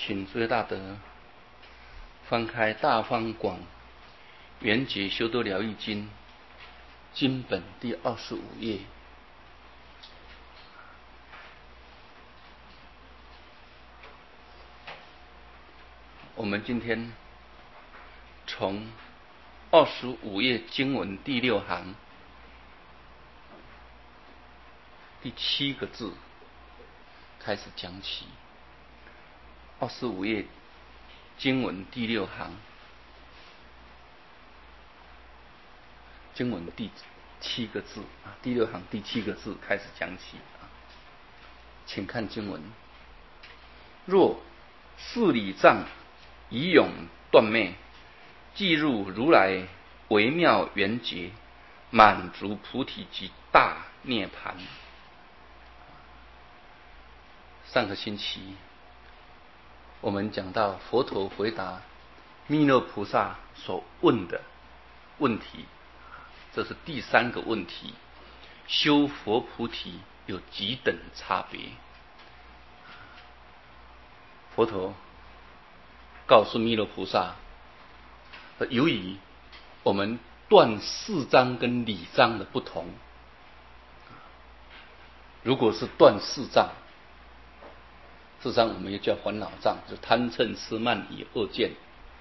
请诸位大德翻开《大方广圆觉修多疗愈经》经本第25页。我们今天从25页经文第6行第7个字开始讲起。25页经文第6行经文第7个字第6行第7个字开始讲起。请看经文：若四理障以永断灭，即入如来微妙圆觉，满足菩提及大涅盘。上个星期我们讲到佛陀回答弥勒菩萨所问的问题，这是第3个问题：修佛菩提有几等差别？佛陀告诉弥勒菩萨，由于我们断四障跟理障的不同，如果是断四障，事实上我们也叫烦恼障，就贪嗔痴慢疑恶见，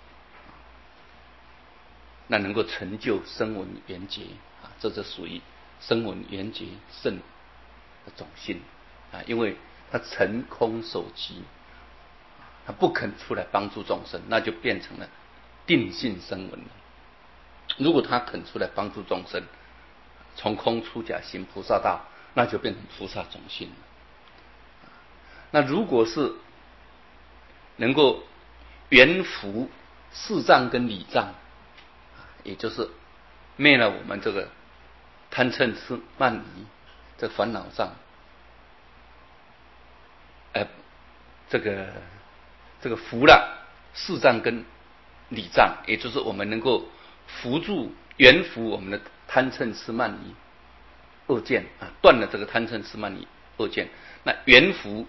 那能够成就声闻缘觉这就属于声闻缘觉圣的种性因为他成空守寂，他不肯出来帮助众生，那就变成了定性声闻。如果他肯出来帮助众生，从空出假行菩萨道，那就变成菩萨种性了。那如果是能够圆伏四障跟理障，也就是灭了我们这个贪嗔痴慢疑这烦恼障，这个伏了四障跟理障，也就是我们能够扶住圆伏我们的贪嗔痴慢疑恶见断了这个贪嗔痴慢疑恶见，那圆伏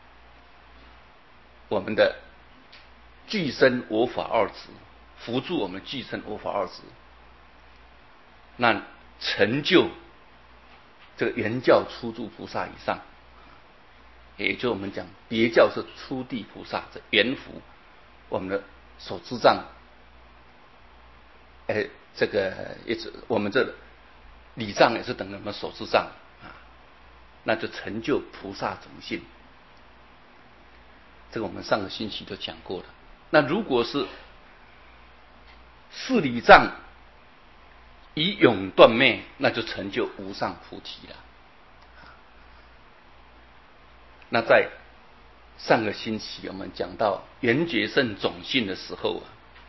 我们的具身我法二执，扶助我们具身我法二执，那成就这个圆教初住菩萨以上，也就我们讲别教是初地菩萨，这圆伏我们的所知障，这个也是我们这理障也是等于我们所知障那就成就菩萨种性。这个我们上个星期都讲过了。那如果是四理障以永断灭，那就成就无上菩提了。那在上个星期我们讲到圆觉圣种性的时候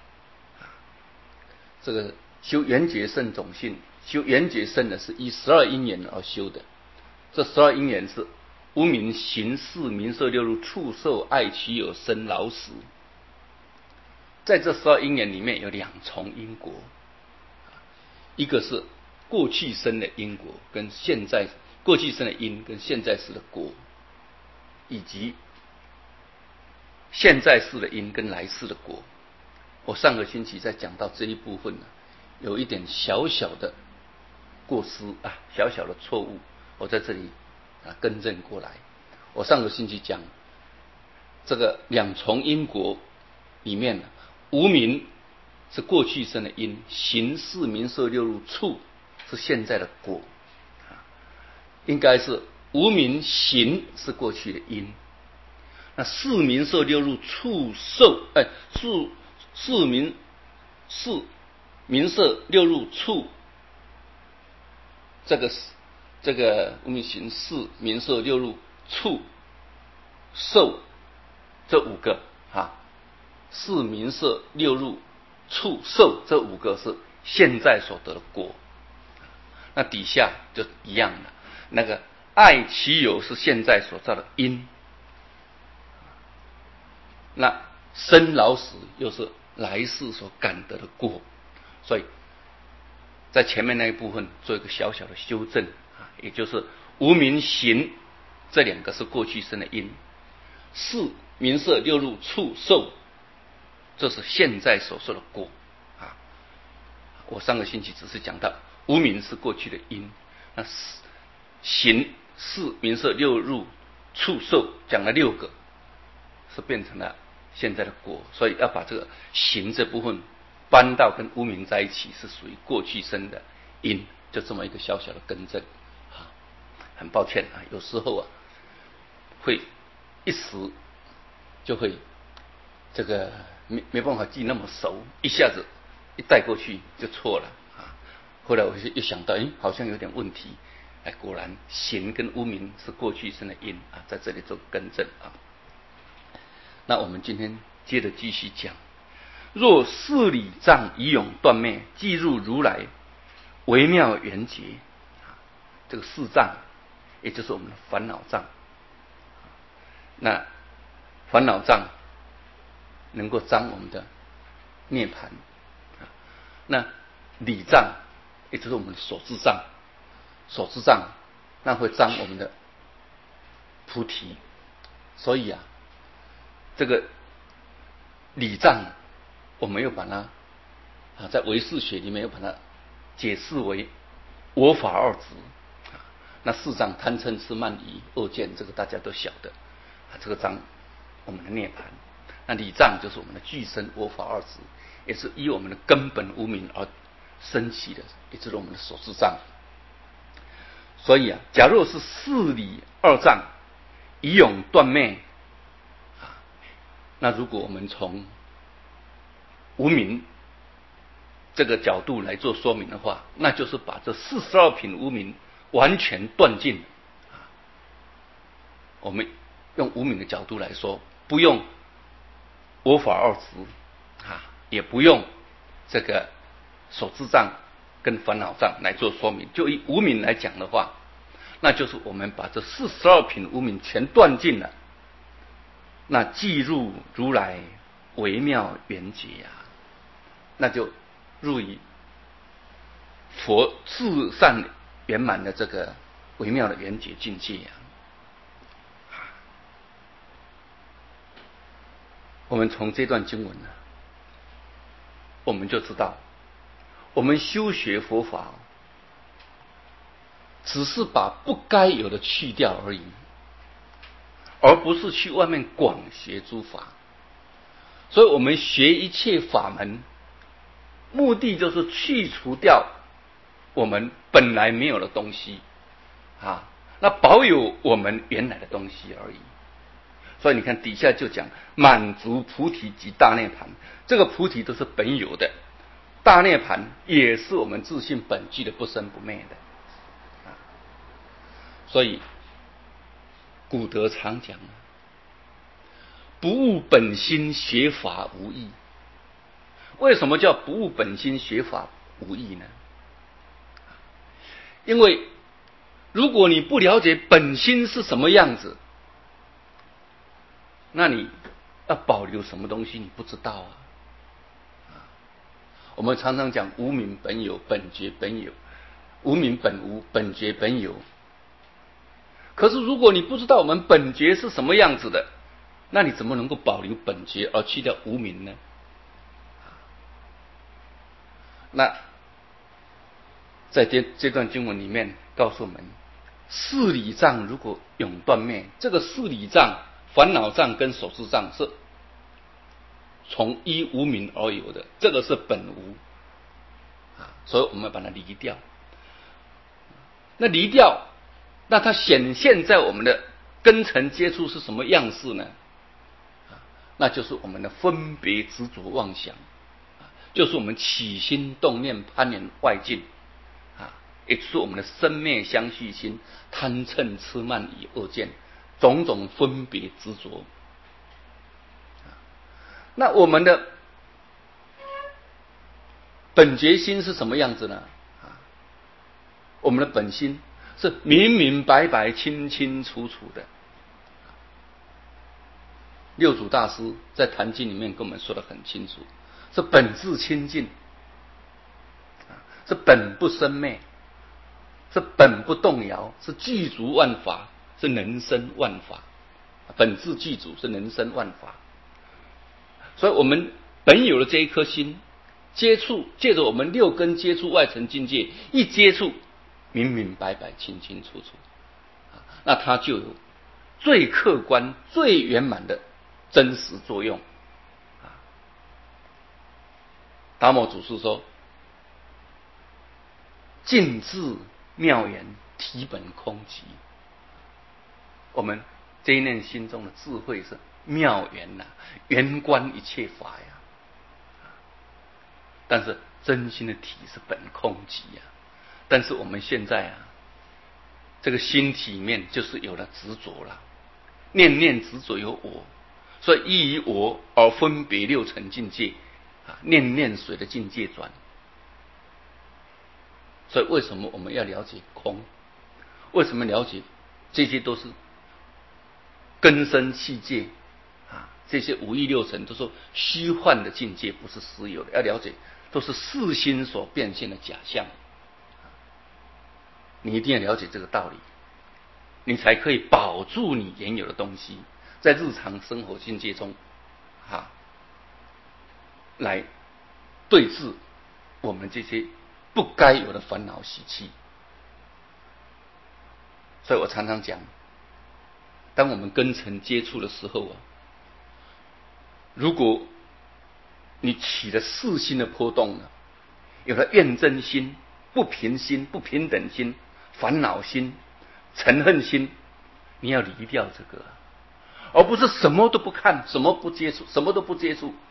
这个修圆觉圣种性，修圆觉圣的是以12因缘而修的。这12因缘是无明行识名色六入触受爱取有生老死。在这12因缘里面有2重因果，一个是过去生的因果跟现在过去生的因跟现在世的果，以及现在世的因跟来世的果。我上个星期在讲到这一部分有一点小小的过失小小的错误，我在这里更正过来。我上个星期讲这个2重因果里面无明是过去生的因，行识名色六入触是现在的果，应该是无明行是过去的因，那识名色六入触受识名色六入触，这个无明行识名色六入触受这5个识名色六入触受这5个是现在所得的果。那底下就一样的，那个爱其有是现在所造的因，那生老死又是来世所感得的果。所以在前面那一部分做一个小小的修正也就是无明行这2个是过去生的因，识名色六入触受，这是现在所说的果啊。我上个星期只是讲到无明是过去的因，那行识名色六入触受讲了6个，是变成了现在的果，所以要把这个行这部分搬到跟无明在一起，是属于过去生的因，就这么一个小小的更正啊。很抱歉啊，有时候啊会一时就会这个没办法记那么熟，一下子一带过去就错了啊。后来我就又想到，好像有点问题，果然行跟无明是过去生的因啊，在这里做更正啊。那我们今天接着继续讲，若事理障以永断灭，即入如来微妙缘觉。这个四障也就是我们的烦恼障，那烦恼障能够彰我们的涅槃，那理障也就是我们的所知障，所知障那会彰我们的菩提。所以啊，这个理障我们又把它在唯识学里面又把它解释为我法二执。那四障贪嗔痴慢疑恶见，这个大家都晓得这个障我们的涅槃。那理障就是我们的具身我法二执，也是依我们的根本无明而升起的，也就是我们的所知障。所以啊，假若是事理二障以永断灭，那如果我们从无明这个角度来做说明的话，那就是把这42品无明完全断尽。我们用无明的角度来说，不用我法二执也不用这个所知障跟烦恼障来做说明，就以无明来讲的话，那就是我们把这42品无明全断尽了，那即入如来微妙缘觉那就入于佛至善圆满的这个微妙的缘觉境界我们从这段经文呢，我们就知道，我们修学佛法只是把不该有的去掉而已，而不是去外面广学诸法。所以我们学一切法门，目的就是去除掉我们本来没有的东西那保有我们原来的东西而已。所以你看底下就讲满足菩提及大涅槃，这个菩提都是本有的，大涅槃也是我们自性本具的不生不灭的所以古德常讲不悟本心学法无益。为什么叫不悟本心学法无益呢？因为如果你不了解本心是什么样子，那你要保留什么东西你不知道我们常常讲无明本有，本觉本有，无明本无，本觉本有。可是如果你不知道我们本觉是什么样子的，那你怎么能够保留本觉而去掉无明呢？那在这段经文里面告诉我们，事理障如果永断灭，这个事理障、烦恼障跟所知障是从依无明而有的，这个是本无所以我们把它离掉。那离掉，那它显现在我们的根尘接触是什么样式呢？那就是我们的分别执着妄想，就是我们起心动念攀缘外境也就是我们的生灭相续心、贪嗔痴慢疑恶见，种种分别执着。那我们的本觉心是什么样子呢？我们的本心是明明白白、清清楚楚的。六祖大师在《坛经》里面跟我们说得很清楚，是本自清净，是本不生灭，是本不动摇，是具足万法，是能生万法本自具足，是能生万法。所以我们本有的这一颗心，借着我们六根接触外层境界，一接触明明白白、清清楚楚，那它就有最客观、最圆满的真实作用。达摩祖师说：“尽智妙言，体本空寂。”我们这一念心中的智慧是妙圆呐，圆观一切法呀。但是真心的体是本空寂呀。但是我们现在这个心体里面就是有了执着了，念念执着有我，所以依于我而分别六尘境界，念念随着境界转。所以为什么我们要了解空？为什么了解这些都是根身器界这些五欲六尘都是虚幻的境界，不是实有的。要了解，都是世心所变现的假象。你一定要了解这个道理，你才可以保住你原有的东西，在日常生活境界中来对治我们这些不该有的烦恼习气。所以我常常讲，当我们跟尘接触的时候如果你起了世心的波动了，有了怨憎心、不平心、不平等心、烦恼心、嗔恨心，你要离掉这个，而不是什么都不看，什么不接触，什么都不接触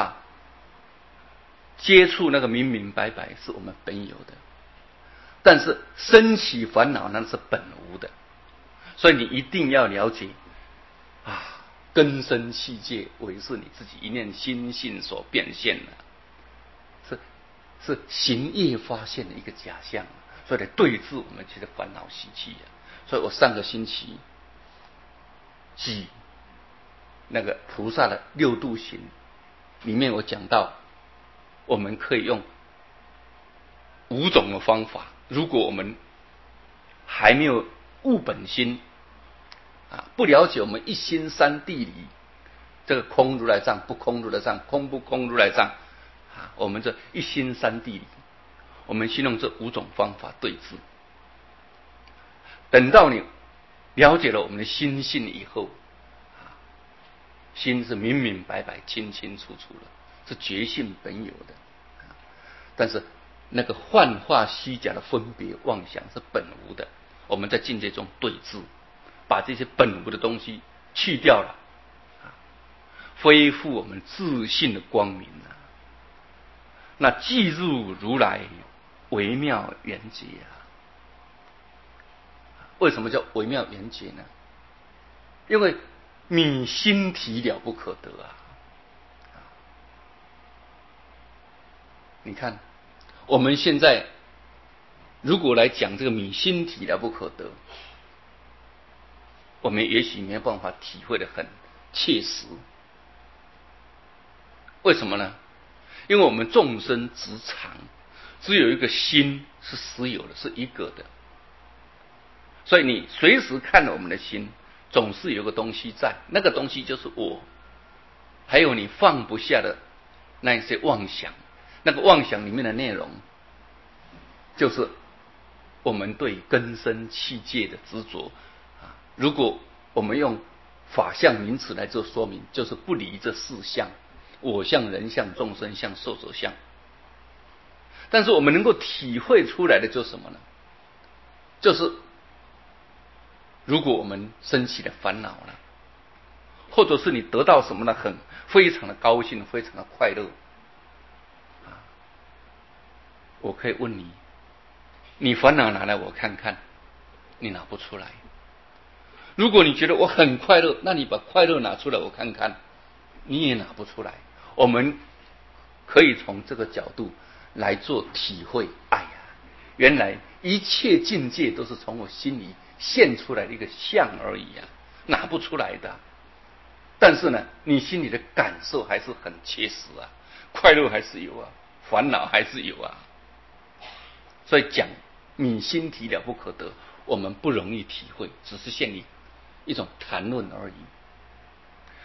接触那个明明白白是我们本有的，但是生起烦恼那是本无的。所以你一定要了解根身器界为是你自己一念心性所变现的，是行业发现的一个假象，所以来对治我们这些烦恼习气所以我上个星期举那个菩萨的六度行里面，我讲到我们可以用5种的方法。如果我们还没有悟本心不了解我们一心三谛理，这个空如来藏、不空如来藏、空不空如来藏我们这一心三谛理，我们先用这5种方法对治。等到你了解了我们的心性以后心是明明白白、清清楚楚的，是觉性本有的。但是那个幻化虚假的分别妄想是本无的，我们在境界中对治，把这些本无的东西去掉了恢复我们自信的光明那即入如来微妙圆觉为什么叫微妙圆觉呢？因为你心体了不可得你看我们现在如果来讲这个米心体了不可得，我们也许没有办法体会得很切实。为什么呢？因为我们众生执常，只有一个心是实有的，是一个的，所以你随时看我们的心，总是有个东西在，那个东西就是我，还有你放不下的那些妄想，那个妄想里面的内容，就是我们对根身器界的执着如果我们用法相名词来做说明，就是不离这4相：我相、人相、众生相、寿者相。但是我们能够体会出来的就是什么呢？就是如果我们升起了烦恼了，或者是你得到什么呢，非常的高兴，非常的快乐我可以问你，你烦恼拿来我看看，你拿不出来。如果你觉得我很快乐，那你把快乐拿出来我看看，你也拿不出来。我们可以从这个角度来做体会。原来一切境界都是从我心里现出来的一个相而已拿不出来的。但是呢，你心里的感受还是很切实快乐还是有烦恼还是有所以讲你心体了不可得，我们不容易体会，只是限于一种谈论而已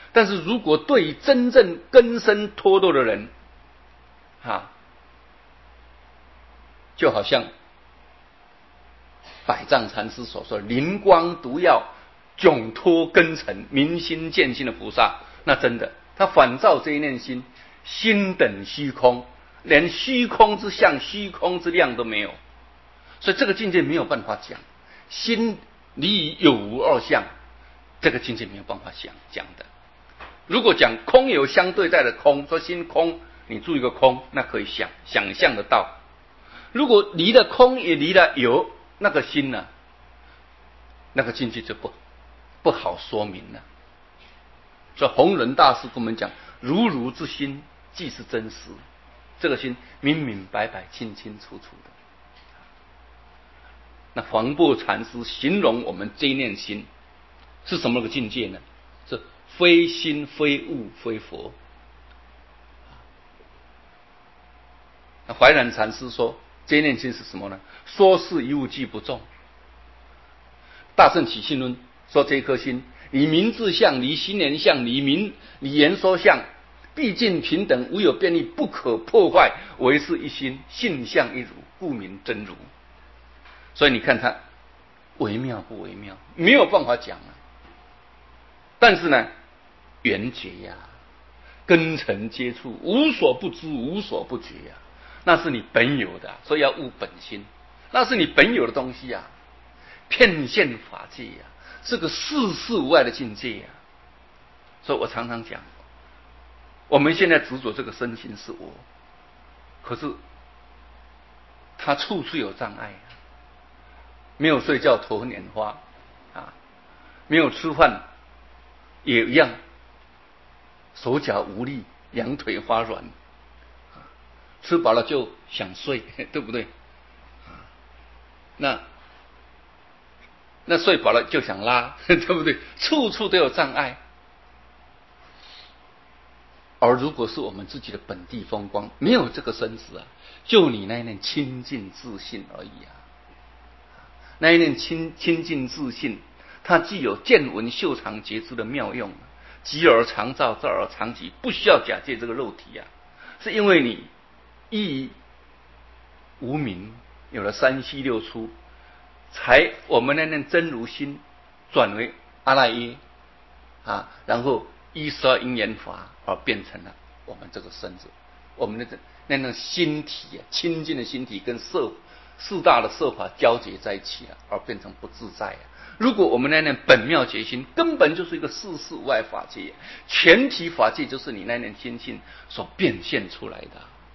但是如果对于真正根深脱落的人，就好像百丈禅师所说，灵光毒药迥脱根尘，明心见性的菩萨，那真的他反照这一念心，心等虚空，连虚空之相、虚空之量都没有，所以这个境界没有办法讲。心离有无二相，这个境界没有办法讲的。如果讲空有相对待的空，说心空，你注一个空，那可以想象得到。如果离了空也离了有，那个心呢，那个境界就不好说明了。所以弘忍大师跟我们讲，如如之心即是真实，这个心明明白白、清清楚楚的。那黄檗禅师形容我们这一念心是什么个境界呢？是非心非物非佛。那怀然禅师说，这一念心是什么呢？说是一物即不中。大乘起信论说，这颗心离名字相、离心言相、离言说相，毕竟平等，无有变异，不可破坏，唯是一心，性相一如，故名真如。所以你看它微妙不微妙，没有办法讲啊。但是呢，缘觉呀，根尘接触，无所不知，无所不觉呀，那是你本有的，所以要悟本心，那是你本有的东西呀。遍现法界呀，是个世事无碍的境界呀。所以我常常讲，我们现在执着这个身形是我，可是它处处有障碍。没有睡觉头捻花没有吃饭也一样，手脚无力，两腿发软，吃饱了就想睡，对不对？那睡饱了就想拉，对不对？处处都有障碍。而如果是我们自己的本地风光，没有这个身子就你那一念清净自信而已那一念清净自信，它既有见闻嗅尝觉知的妙用，即而常照，照而常寂，不需要假借这个肉体是因为你依无明有了三息六出，才我们那念真如心转为阿赖耶然后依12因缘法而变成了我们这个身子，我们那种心体清净的心体跟四大的色法交结在一起而变成不自在如果我们那念本妙觉心根本就是一个世事无碍法界，全体法界就是你那念心性所变现出来的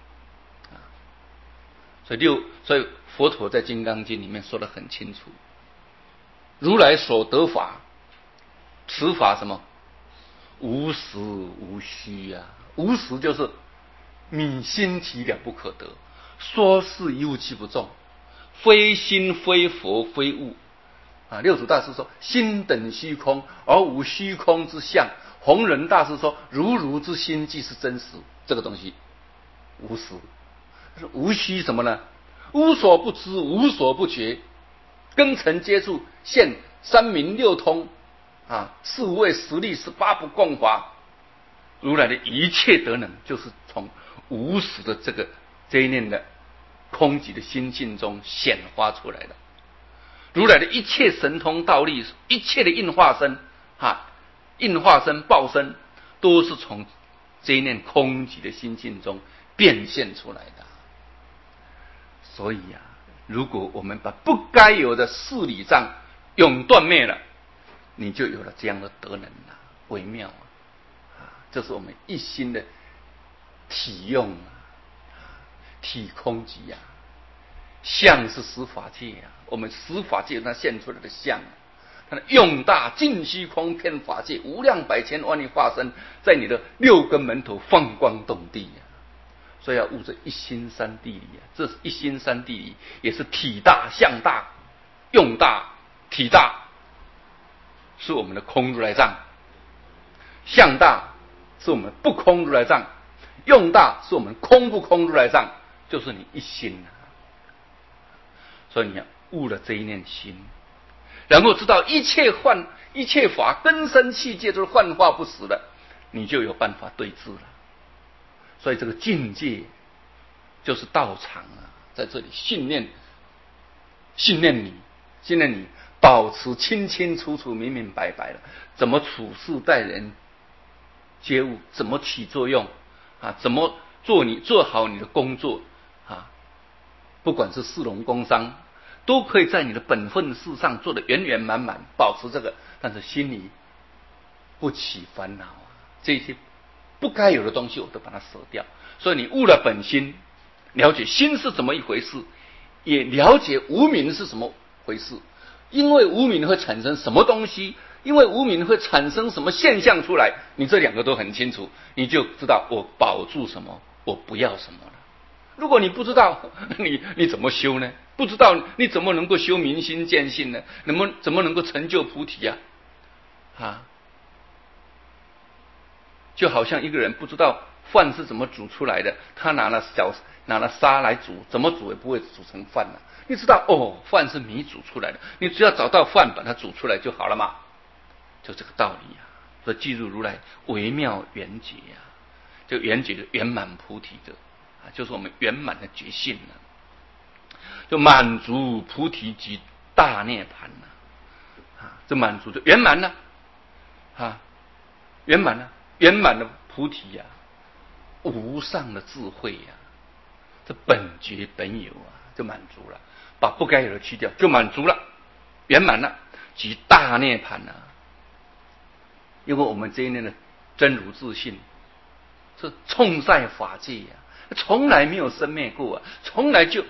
所以佛陀在《金刚经》里面说得很清楚，如来所得法，此法什么？无实无虚无实就是你心体了不可得，说是一物即不中，非心非佛非物六祖大师说，心等虚空，而无虚空之相。弘忍大师说，如如之心即是真实。这个东西无实，无虚什么呢？无所不知，无所不觉，根尘接触，现三明六通四无畏十力18不共法，如来的一切德能，就是从无实的这一念的空寂的心境中显发出来的。如来的一切神通道力，一切的应化身应化身报身，都是从这一念空寂的心境中变现出来的。所以如果我们把不该有的事理障永断灭了，你就有了这样的德能微妙这是我们一心的体用体空寂相是十法界我们十法界它现出来的相它的用大尽虚空遍法界，无量百千万亿化身，在你的六根门头放光动地所以要悟这一心三谛理这一心三谛理也是体大相大用大体大是我们的空如来藏，相大是我们不空如来藏，用大是我们空不空如来藏，就是你一心所以你要悟了这一念心，然后知道一切法根深器界都是幻化不实的， 你就有办法对治了。所以这个境界就是道场啊，在这里训练你保持清清楚楚、明明白白的，怎么处事待人接物，怎么起作用啊，怎么做好你的工作啊，不管是士农工商，都可以在你的本分事上做得圆圆满满，保持这个，但是心里不起烦恼啊，这些不该有的东西我都把它舍掉。所以你悟了本心，了解心是怎么一回事，也了解无明是什么回事。因为无明会产生什么东西，因为无明会产生什么现象出来，你这两个都很清楚，你就知道我保住什么，我不要什么了。如果你不知道，你怎么修呢？不知道你怎么能够修明心见性呢？怎么能够成就菩提啊？就好像一个人不知道饭是怎么煮出来的，他拿了沙来煮，怎么煮也不会煮成饭了。你知道饭是米煮出来的，你只要找到饭把它煮出来就好了嘛，就这个道理啊。所以记住如来微妙圆觉啊，就圆觉的圆满菩提的就是我们圆满的觉性了，就满足菩提及大涅槃了这满足就圆满了圆满了，圆满的菩提呀，无上的智慧呀，这本觉本有啊，就满足了，把不该有的去掉，就满足了，圆满了，即大涅槃了。因为我们这一念的真如自信是冲在法界呀，从来没有生灭过啊，从来就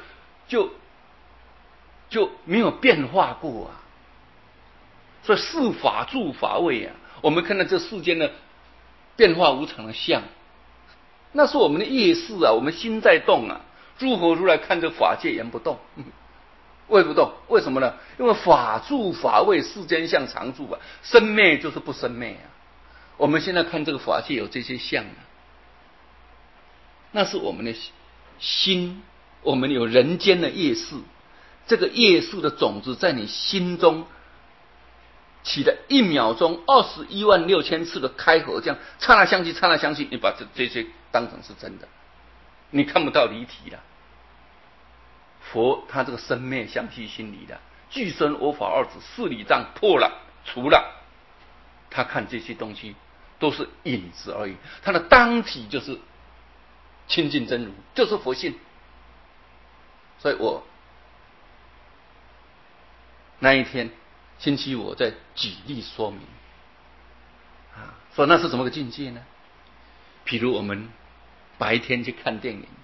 没有变化过啊。所以是法住法位啊，我们看到这世间的变化无常的相，那是我们的业识啊，我们心在动啊。如何如来看这法界言不动，为不动？为什么呢？因为法住法位，世间相常住啊，生灭就是不生灭啊。我们现在看这个法界有这些相啊，那是我们的心，我们有人间的业识，这个业识的种子在你心中起了1秒钟216000次的开合，这样刹那相续，刹那相续，你把这些当成是真的，你看不到离体了。佛他这个生灭相续心理的具身我法二字四理障破了除了，他看这些东西都是影子而已，他的当体就是清净真如，就是佛性。所以我那一天星期五我在举例说明说那是怎么个境界呢？譬如我们白天去看电影，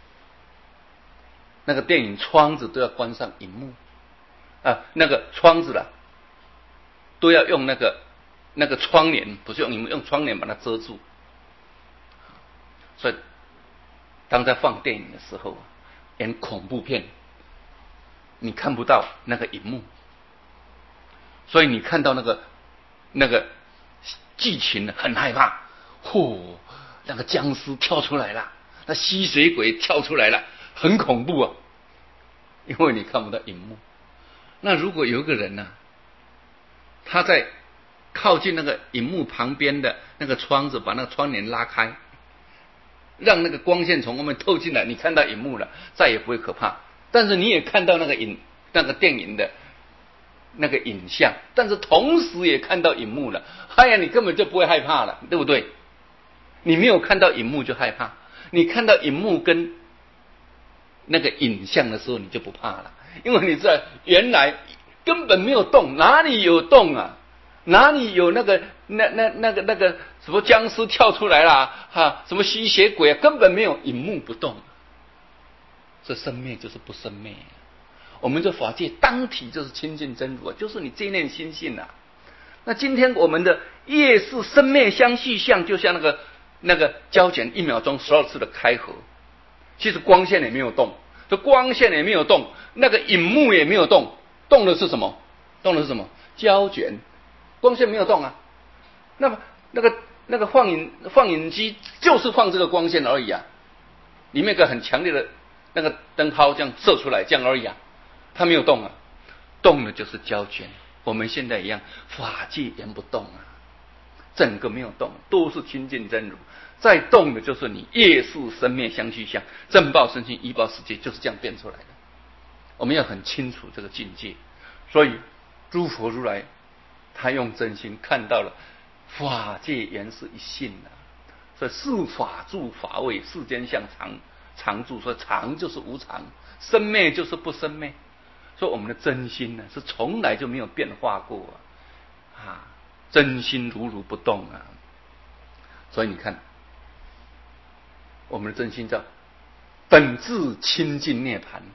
那个电影窗子都要关上荧幕那个窗子都要用那个窗帘，不是用窗帘把它遮住。所以当在放电影的时候演恐怖片，你看不到那个荧幕，所以你看到那个剧情很害怕，那个僵尸跳出来了，那吸血鬼跳出来了，很恐怖啊，因为你看不到荧幕。那如果有一个人他在靠近那个荧幕旁边的那个窗子，把那个窗帘拉开，让那个光线从外面透进来，你看到荧幕了，再也不会可怕。但是你也看到那个电影的那个影像，但是同时也看到荧幕了，你根本就不会害怕了，对不对？你没有看到荧幕就害怕，你看到荧幕跟那个影像的时候，你就不怕了，因为你知道原来根本没有动，哪里有动啊？哪里有那个什么僵尸跳出来啦什么吸血鬼根本没有，荧幕不动。这生灭就是不生灭我们这法界当体就是清净真如就是你这一念心性那今天我们的业是生灭相续相，就像那个胶卷1秒钟12次的开合，其实光线也没有动，这光线也没有动，那个荧幕也没有动，动的是什么？胶卷，光线没有动那么那个放映机就是放这个光线而已里面有个很强烈的那个灯泡这样射出来，这样而已它没有动动的就是胶卷。我们现在一样，法界言不动整个没有动，都是清净真如。在动的就是你业事生灭相续相，正报身心依报世界，就是这样变出来的。我们要很清楚这个境界，所以诸佛如来他用真心看到了法界原是一性啊，所以是法住法位，世间相常住，所以常就是无常，生灭就是不生灭。所以我们的真心呢，是从来就没有变化过啊，真心如如不动啊。所以你看，我们的真心叫本质清净涅槃。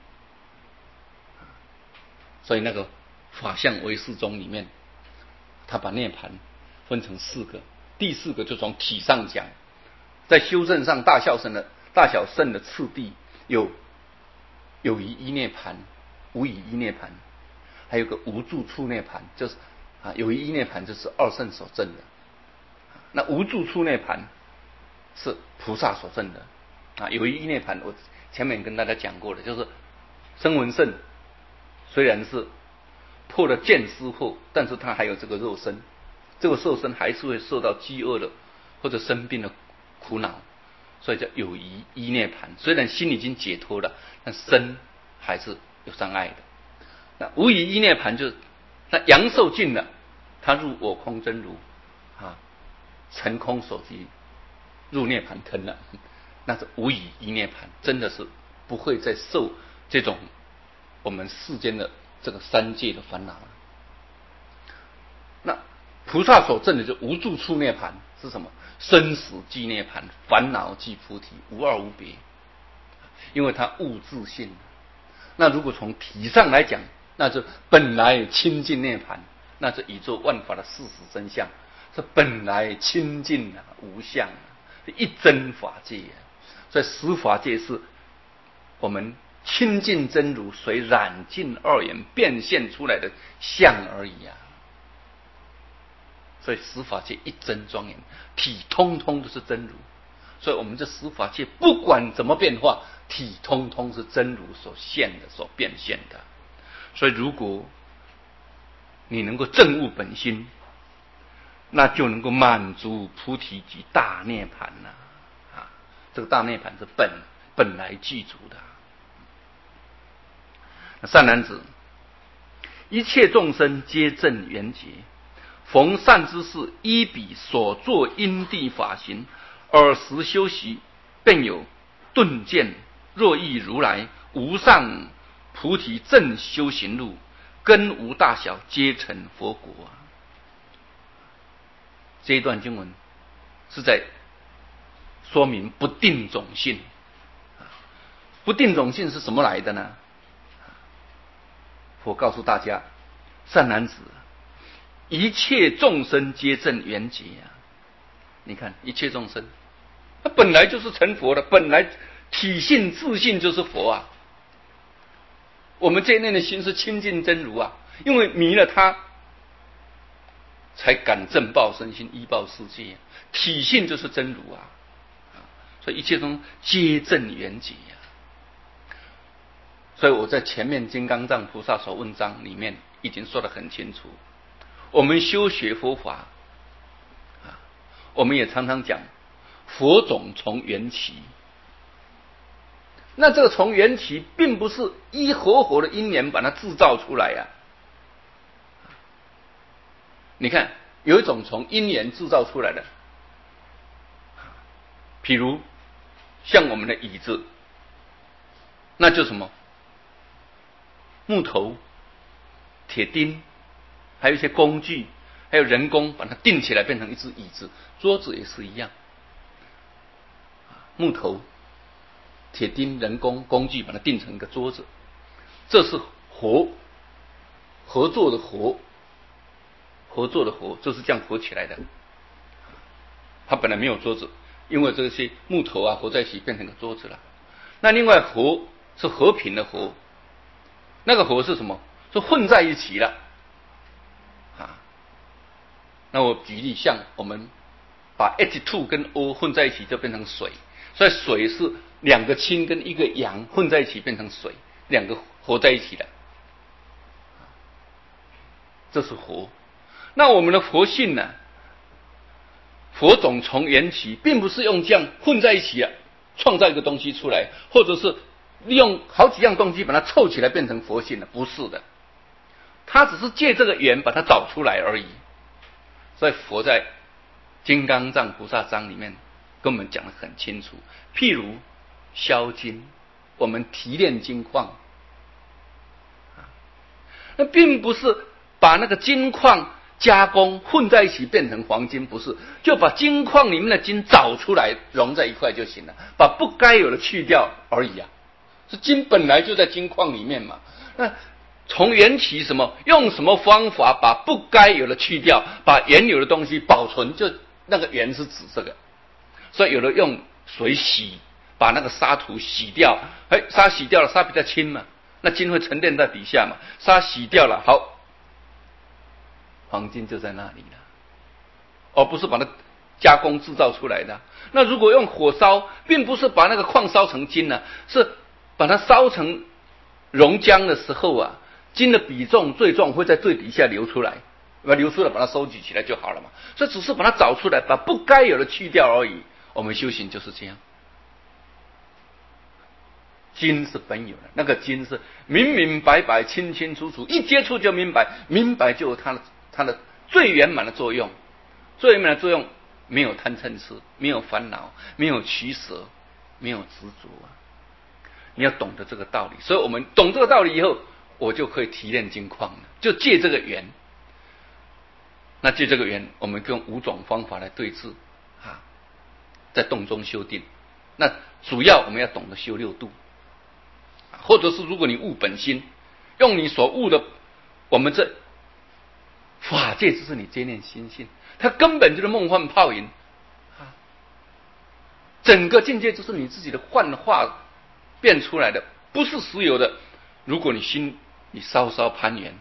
所以那个法相唯识宗里面，他把涅槃分成4个，第4个就从体上讲，在修正上大小圣的次第有于一涅槃，无于一涅槃，还有个无住处涅槃，就是有于一涅槃就是二圣所证的，那无住处涅槃是菩萨所证的有于一涅槃我前面跟大家讲过的，就是声闻圣虽然是破了见思惑，但是他还有这个肉身，这个肉身还是会受到饥饿的或者生病的苦恼，所以叫有于一涅槃。虽然心已经解脱了，但身还是有障碍的。那无于一涅槃就是那阳寿尽了，他入我空真如成空所即入涅槃坑了，那是无于一涅槃，真的是不会再受这种我们世间的这个三界的烦恼了。那菩萨所证的就无住处涅槃是什么？生死即涅槃，烦恼即菩提，无二无别。因为它物自性。那如果从体上来讲，那就本来清净涅槃，那是宇宙万法的事实真相，是本来清净无相一真法界所以十法界是我们清净真如随染净二元变现出来的相而已所以十法界一真庄严，体通通都是真如。所以我们这十法界不管怎么变化，体通通是真如所现的，所变现的。所以如果你能够证悟本心，那就能够满足菩提及大涅槃这个大涅槃是本来具足的。善男子，一切众生皆证圆觉，逢善之事，依彼所作因地法行，尔时修习，便有顿见。若忆如来无上菩提正修行路，根无大小，皆成佛果这一段经文是在说明不定种性。不定种性是什么来的呢？我告诉大家，善男子，一切众生皆证圆觉你看一切众生他本来就是成佛的，本来体性自性就是佛我们这一念的心是清净真如因为迷了他才敢正报身心依报世界体性就是真如所以一切众生皆证圆觉所以我在前面金刚藏菩萨所问章里面已经说得很清楚，我们修学佛法我们也常常讲佛种从缘起。那这个从缘起并不是一活活的因缘把它制造出来你看有一种从因缘制造出来的，譬如像我们的椅子，那就什么木头、铁钉，还有一些工具，还有人工把它钉起来变成一只椅子。桌子也是一样，木头、铁钉、人工、工具把它钉成一个桌子，这是合作的就是这样合起来的。它本来没有桌子，因为这些木头合在一起变成个桌子了。那另外合是和平的和，那个和是什么？是混在一起了那我举例，像我们把 H2 跟 O 混在一起就变成水，所以水是两个氢跟一个氧混在一起变成水，两个合在一起的，这是活。那我们的活性呢， 佛种从缘起，并不是用这样混在一起啊，创造一个东西出来，或者是利用好几样东西把它凑起来变成佛性的，不是的。他只是借这个缘把它找出来而已。所以佛在《金刚藏菩萨章》里面跟我们讲得很清楚，譬如销金，我们提炼金矿，那并不是把那个金矿加工混在一起变成黄金，不是，就把金矿里面的金找出来融在一块就行了，把不该有的去掉而已啊。是金本来就在金矿里面嘛，那从缘起什么，用什么方法把不该有的去掉，把原有的东西保存，就那个缘是指这个。所以有的用水洗，把那个沙土洗掉，沙洗掉了，沙比较轻嘛，那金会沉淀在底下嘛，沙洗掉了，好，黄金就在那里了，而不是把它加工制造出来的。那如果用火烧，并不是把那个矿烧成金了，是把它烧成熔浆的时候啊，金的比重最重会在最底下流出来，把它收集起来就好了嘛。所以只是把它找出来，把不该有的去掉而已。我们修行就是这样。金是本有的，那个金是明明白白、清清楚楚，一接触就明白，明白就有它的最圆满的作用。最圆满的作用，没有贪嗔痴，没有烦恼，没有取舍，没有执着啊。你要懂得这个道理，所以我们懂这个道理以后，我就可以提炼金矿了，就借这个缘。那借这个缘，我们用5种方法来对治啊，在洞中修定。那主要我们要懂得修6度，或者是如果你悟本心，用你所悟的，我们这法界只是你接念心性，它根本就是梦幻泡影啊，整个境界就是你自己的幻化变出来的，不是实有的。如果你稍稍攀缘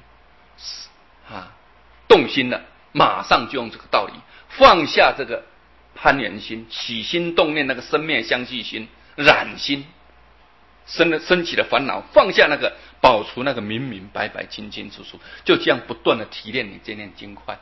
动心了，马上就用这个道理放下这个攀缘心，起心动念那个生灭相继心、染心升起的烦恼，放下那个，保持那个明明白白、清清楚楚，就这样不断的提炼你这念经块。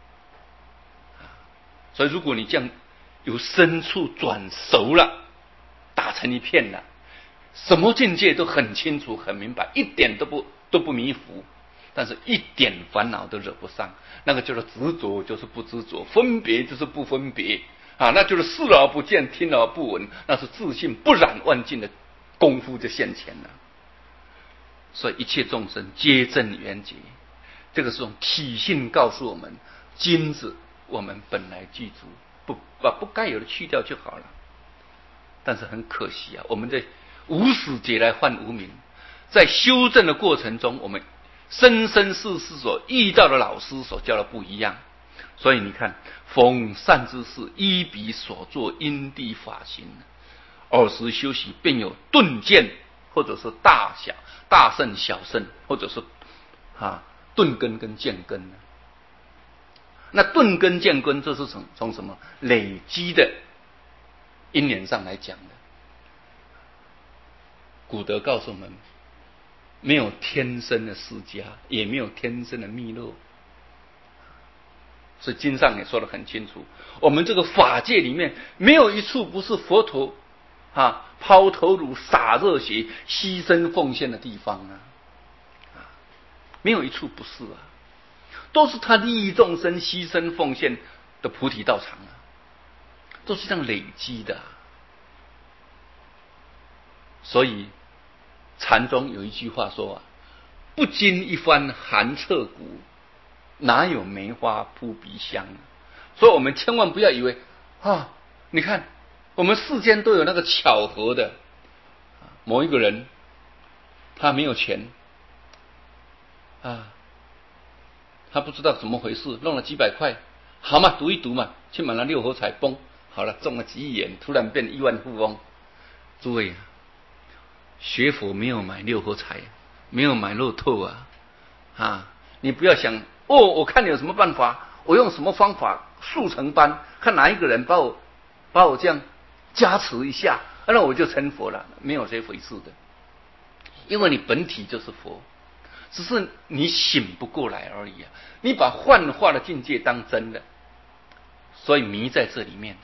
所以如果你这样由深处转熟了，打成一片了，什么境界都很清楚很明白，一点都不迷糊，但是一点烦恼都惹不上。那个就是执着，就是不执着；分别就是不分别啊，那就是视而不见，听而不闻，那是自信不染万境的功夫就现前了。所以一切众生皆证圆觉，这个是用体性告诉我们，金子我们本来具足，把不该有的去掉就好了。但是很可惜啊，我们在无始劫来换无明，在修正的过程中，我们生生世世所遇到的老师所教的不一样。所以你看，逢善知识，依彼所作因地法行，尔时修习便有顿见，或者是大圣小圣，或者是顿根跟见根。那顿根见根，这是从什么累积的因缘上来讲的。古德告诉我们，没有天生的释迦，也没有天生的弥勒。所以经上也说得很清楚，我们这个法界里面没有一处不是佛陀抛头颅、洒热血、牺牲奉献的地方啊，没有一处不是啊，都是他利益众生、牺牲奉献的菩提道场啊，都是这样累积的。所以禅宗有一句话说不经一番寒彻骨，哪有梅花扑鼻香。所以我们千万不要以为你看我们世间都有那个巧合的，某一个人他没有钱他不知道怎么回事，弄了几百块，好嘛，赌一赌嘛，去买了6合彩，崩好了，中了几亿元，突然变亿万富翁。诸位学佛没有买6合彩，没有买乐透你不要想我看你有什么办法，我用什么方法速成班，看哪一个人把我这样加持一下，那我就成佛了，没有这回事的。因为你本体就是佛，只是你醒不过来而已你把幻化的境界当真的， 所以迷在这里面。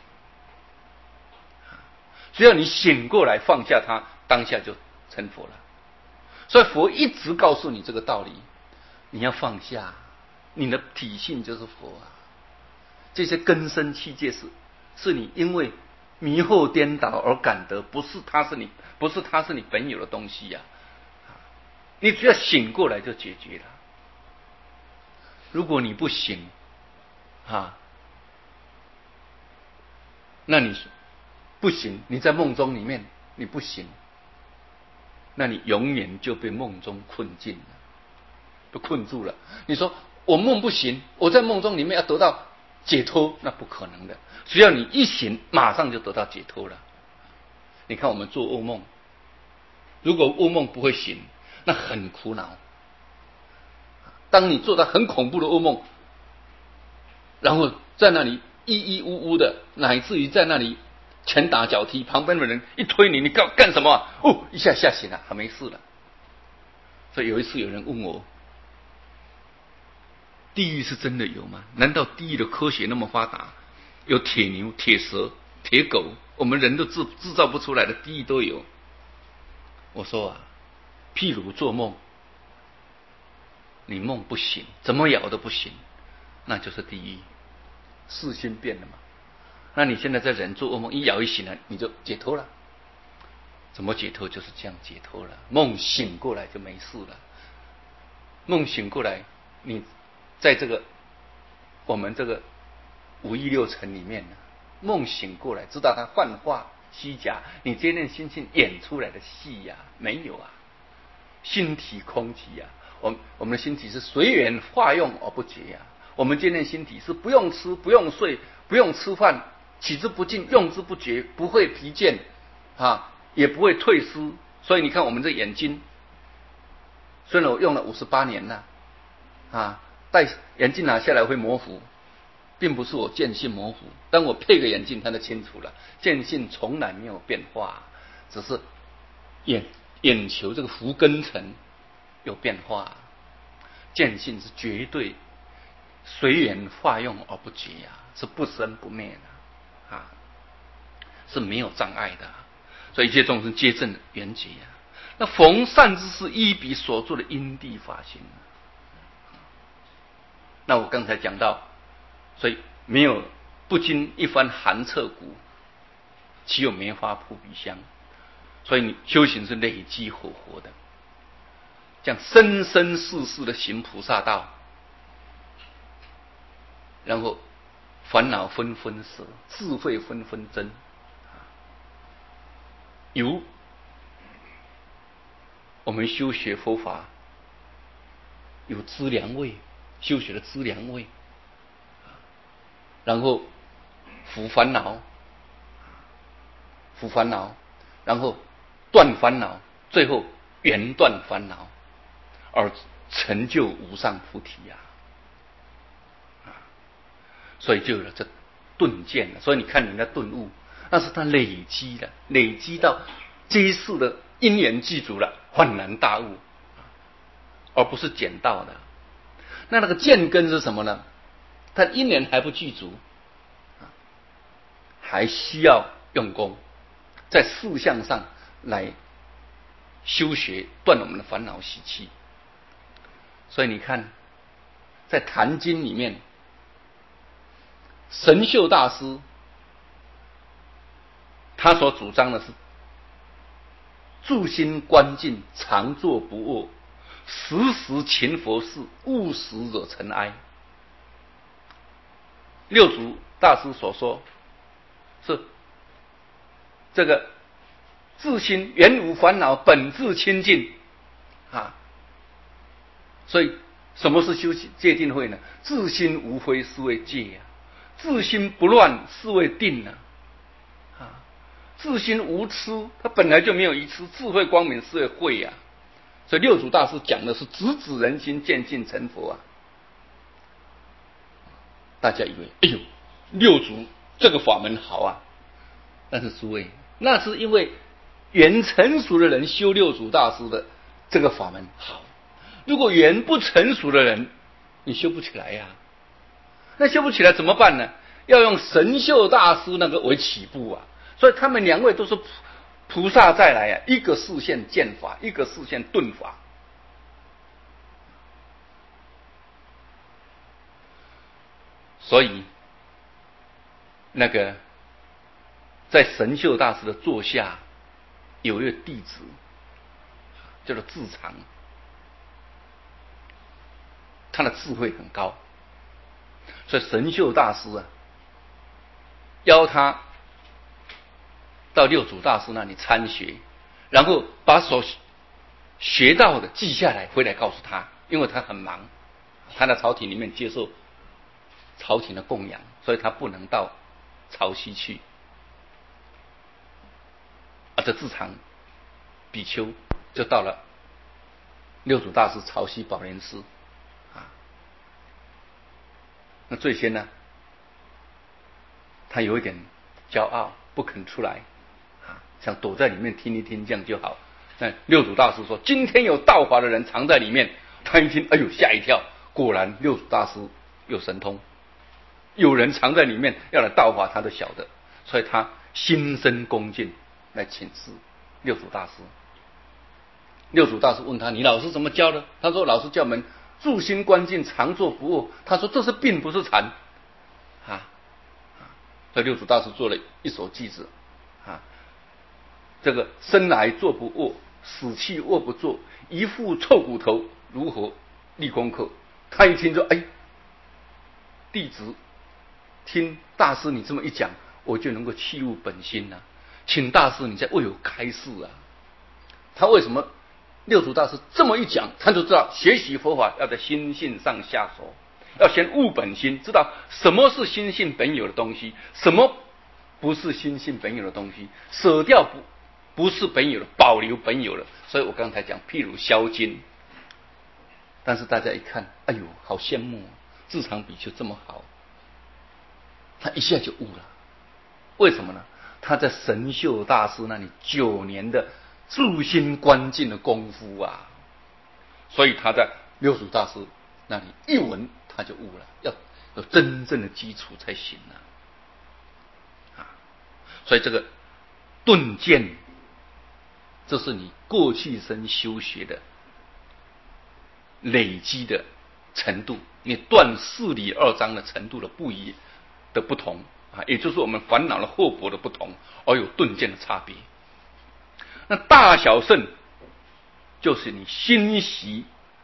只要你醒过来放下它，当下就成佛了。所以佛一直告诉你这个道理，你要放下，你的体性就是佛啊。这些根生器界是你因为迷惑颠倒而感得，不是它是你本有的东西呀。你只要醒过来就解决了。如果你不醒那你不行，你在梦中里面你不行，那你永远就被梦中困境了，被困住了。你说我梦不行，我在梦中里面要得到解脱，那不可能的。只要你一醒，马上就得到解脱了。你看我们做噩梦，如果噩梦不会醒，那很苦恼。当你做到很恐怖的噩梦，然后在那里呜的，乃至于在那里拳打脚踢，旁边的人一推你，你干什么啊？哦，一下吓醒了，还没事了。所以有一次有人问我，地狱是真的有吗？难道地狱的科学那么发达？有铁牛、铁蛇、铁狗，我们人都制造不出来的地狱都有。我说譬如做梦，你梦不醒，怎么咬都不醒，那就是地狱。世心变了嘛？那你现在在人做噩梦，一咬一醒来，你就解脱了。怎么解脱？就是这样解脱了。梦醒过来就没事了。梦醒过来，你在我们这个五欲六尘里面呢，梦醒过来，知道它幻化虚假，你这念心性演出来的戏呀，没有啊。心体空体我们的心体是随缘化用而不绝我们这念心体是不用吃、不用睡、不用吃饭，取之不尽、用之不绝，不会疲倦也不会退失。所以你看我们这眼睛，虽然我用了58年了戴眼镜拿下来会模糊，并不是我见性模糊，当我配个眼镜它就清楚了。见性从来没有变化，只是眼球这个福根层有变化。见性是绝对随缘化用而不绝是不生不灭的是没有障碍的。所以一切众生皆证圆觉那逢善知识依彼所做的因地法行那我刚才讲到，所以没有不经一番寒彻骨，岂有梅花扑鼻香。所以你修行是累积活的，这样生生世世的行菩萨道，然后烦恼纷纷舍，智慧纷纷增。由我们修学佛法有资粮位，修学的资粮位，然后伏烦恼，然后断烦恼，最后圆断烦恼，而成就无上菩提所以就有了这顿见了。所以你看人家顿悟，那是他累积到这一世的因缘具足了，恍然大悟，而不是捡到的。那个见根是什么呢？他因缘还不具足，还需要用功，在事相上来修学，断我们的烦恼习气。所以你看，在《坛经》里面，神秀大师他所主张的是住心观境，常坐不卧，时时勤佛事，勿使惹尘埃。六祖大师所说是这个自心原无烦恼，本自清净所以什么是修戒定慧呢？自心无非是为戒自心不乱是为定自心无痴，它本来就没有愚痴，智慧光明是为慧所以六祖大师讲的是直指人心，见性成佛大家以为哎呦，六祖这个法门好但是诸位，那是因为缘成熟的人修六祖大师的这个法门好，如果缘不成熟的人，你修不起来那修不起来怎么办呢？ 要用神秀大师那个为起步啊，所以他们两位都是菩萨再来啊，一个示现剑法，一个示现顿法。所以那个在神秀大师的座下有一个弟子叫做智常，他的智慧很高，所以神秀大师啊邀他到六祖大师那里参学，然后把所学到的记下来回来告诉他，因为他很忙，他在朝廷里面接受朝廷的供养，所以他不能到潮汐去。这智常比丘就到了六祖大师潮汐宝莲寺啊。那最先呢，他有一点骄傲，不肯出来啊，想躲在里面听一听，这样就好。那六祖大师说：“今天有道法的人藏在里面。”他一听，哎呦，吓一跳！果然六祖大师有神通，有人藏在里面要来道法，他都晓得，所以他心生恭敬来请示六祖大师。六祖大师问他：“你老师怎么教的？”他说：“老师教我们住心观静，常坐不卧。”他说：“这是病，不是禅。”所以六祖大师做了一首偈子啊，这个生来坐不卧，死去卧不坐，一副臭骨头，如何立功课？他一听说，哎，弟子听大师你这么一讲，我就能够契入本心了。请大师你再为我开示啊！他为什么六祖大师这么一讲，他就知道学习佛法要在心性上下手，要先悟本心，知道什么是心性本有的东西，什么不是心性本有的东西，舍掉不是本有的，保留本有的。所以我刚才讲，譬如销金，但是大家一看，哎呦，好羡慕啊！智常比丘这么好，他一下就悟了。为什么呢？他在神秀大师那里9年的住心观静的功夫啊，所以他在六祖大师那里一闻他就悟了，要有真正的基础才行啊！所以这个顿见，这是你过去生修学的累积的程度，你断4理2章的程度的不同啊，也就是我们烦恼的厚薄的不同，而有顿见的差别。那大小圣就是你心习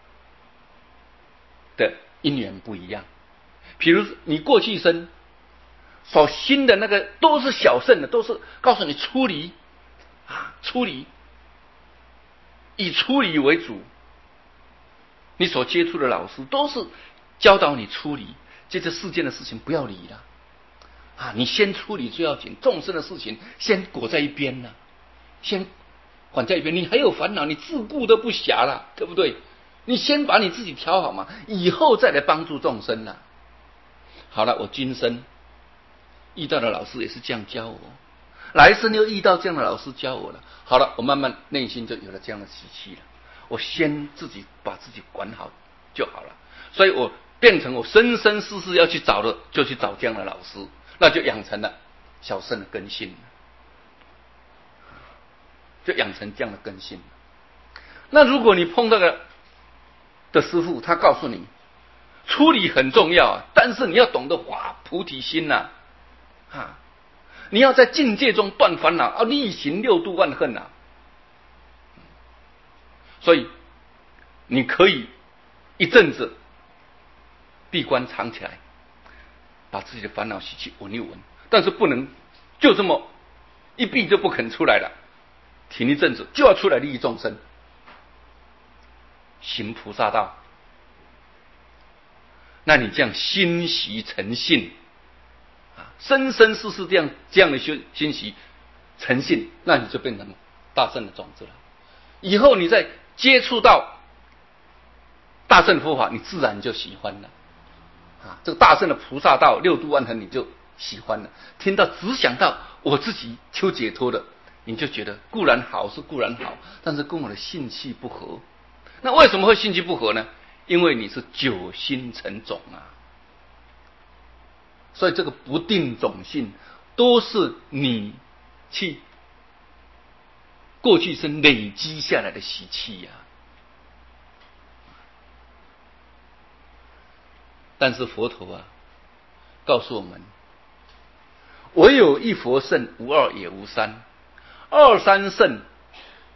的因缘不一样。比如你过去生所心的那个都是小圣的，都是告诉你出离啊，出离，以出离为主。你所接触的老师都是教导你出离，这世间的事情不要理了啊！你先出离最要紧，众生的事情先裹在一边了，先管在一边。你还有烦恼，你自顾都不暇了，对不对？你先把你自己调好嘛，以后再来帮助众生了。好了，我今生遇到的老师也是这样教我，来生又遇到这样的老师教我了。好了，我慢慢内心就有了这样的习气了。我先自己把自己管好就好了，所以我变成我生生世世要去找的，就去找这样的老师，那就养成了小圣的根性，就养成这样的根性。那如果你碰到的师父，他告诉你出离很重要啊，但是你要懂得发菩提心呐啊，你要在境界中断烦恼，力行6度万恨啊。所以你可以一阵子闭关藏起来，把自己的烦恼习气闻一闻，但是不能就这么一闭就不肯出来了，停一阵子就要出来利益众生，行菩萨道。那你这样心习诚信啊，生生世世这样的心习诚信，那你就变成大圣的种子了。以后你再接触到大乘佛法，你自然就喜欢了啊！这个大乘的菩萨道6度万恨，你就喜欢了。听到只想到我自己求解脱的，你就觉得固然好是固然好，但是跟我的性气不合。那为什么会性气不合呢？因为你是9心成种啊！ 所以这个不定种性都是你去过去生累积下来的习气呀。但是佛陀告诉我们，唯有一佛圣，无二也无三，二三圣